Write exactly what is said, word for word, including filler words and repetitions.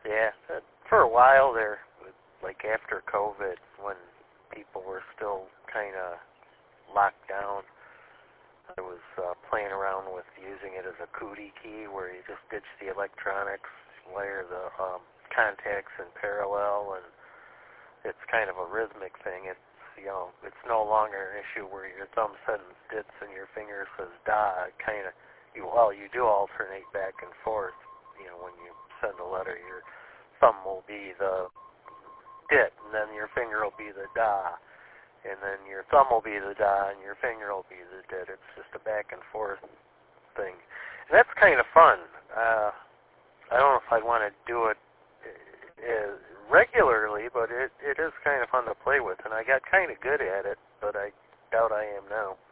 Yeah, uh, for a while there, like after COVID, when people were still kind of locked down, I was uh, playing around with using it as a cootie key, where you just ditch the electronics, layer the um, contacts in parallel, and it's kind of a rhythmic thing. It's, you know, it's no longer an issue where your thumb sends dits and your finger says da. It kind of, you well, you do alternate back and forth. You know, when you send a letter, your thumb will be the dit, and then your finger will be the da, and then your thumb will be the da, and your finger will be the dit. It's just a back and forth thing, and that's kind of fun. Uh, I don't know if I'd want to do it uh, regularly, but it, it is kind of fun to play with, and I got kind of good at it, but I doubt I am now.